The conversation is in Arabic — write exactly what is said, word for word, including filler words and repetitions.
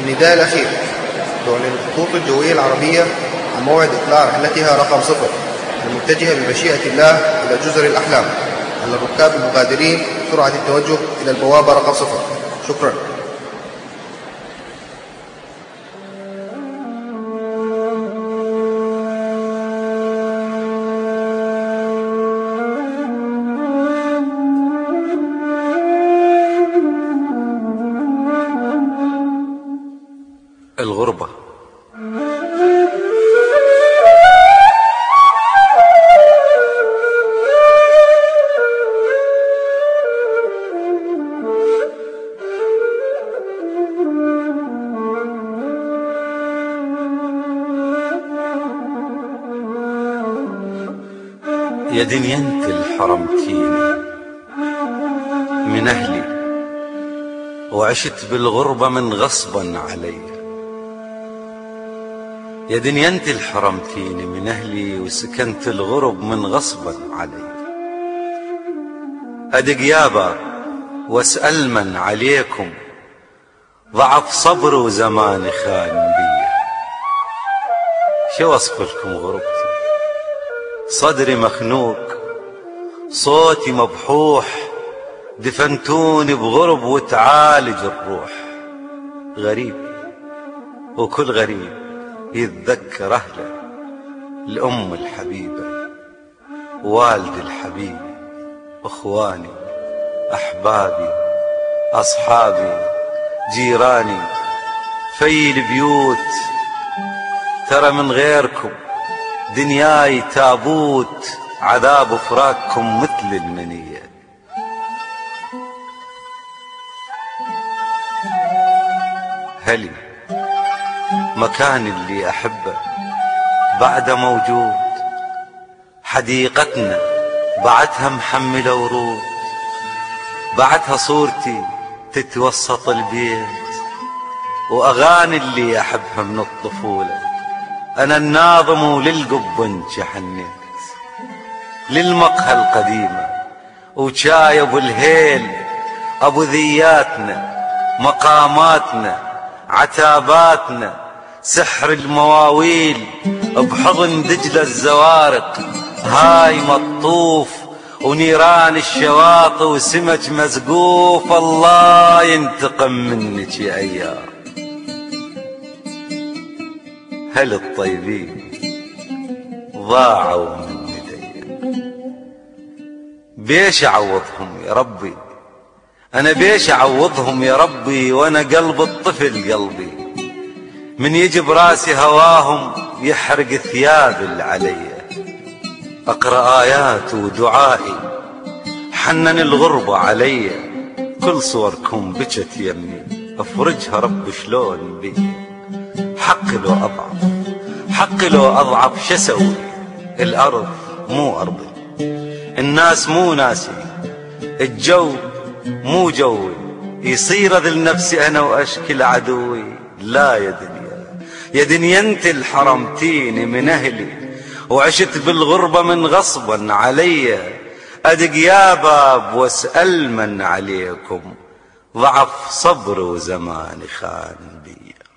النداء الأخير. تعلن الخطوط الجوية العربية عن موعد إطلاع رحلتها رقم صفر المتجهة بمشيئة الله إلى جزر الأحلام، على الركاب المغادرين سرعة التوجه إلى البوابة رقم صفر. شكرا. الغربة. يا دنيا انت اللي حرمتيني من اهلي وعشت بالغربة من غصبا علي. يا دنيا انت اللي حرمتيني من اهلي وسكنت الغرب من غصبا علي. ادق يابا واسأل من عليكم، ضعف صبر وزماني خان بي. شو وصف لكم غربتي؟ صدري مخنوق، صوتي مبحوح، دفنتوني بغرب وتعالج الروح. غريب وكل غريب يتذكر أهله، الأم الحبيبة، والدي الحبيب، أخواني، أحبابي، أصحابي، جيراني، في البيوت. ترى من غيركم دنياي تابوت، عذاب فراقكم مثل المنية. هلي مكان اللي أحبه بعد موجود، حديقتنا بعدها محملة ورود، بعدها صورتي تتوسط البيت، وأغاني اللي أحبها من الطفولة. أنا الناظم وللقب حنيت، للمقهى القديمة وشاي أبو الهيل، أبو ذياتنا، مقاماتنا، عتاباتنا، سحر المواويل بحضن دجلة الزوارق، هاي مطوف ونيران الشواطئ وسمك مزقوف. الله ينتقم منك يا أيام. هل الطيبين ضاعوا من يدي، بيش أعوضهم يا ربي، أنا بيش أعوضهم يا ربي، وأنا قلب الطفل قلبي، من يجي براسي هواهم يحرق ثياب اللي علي. أقرأ آيات ودعائي حنن الغربة علي، كل صوركم بجت يمي أفرجها رب شلون بي. حق لو أضعف، حق لو أضعف شسوي، الأرض مو أرضي، الناس مو ناسي، الجو مو جوي، يصير أذل نفسي أنا وأشكل عدوي. لا يا دنيا، يا دنيا انت اللي حرمتيني من أهلي وعشت بالغربة من غصبا علي. أدق يا باب واسأل من عليكم، ضعف صبر وزماني خان بي.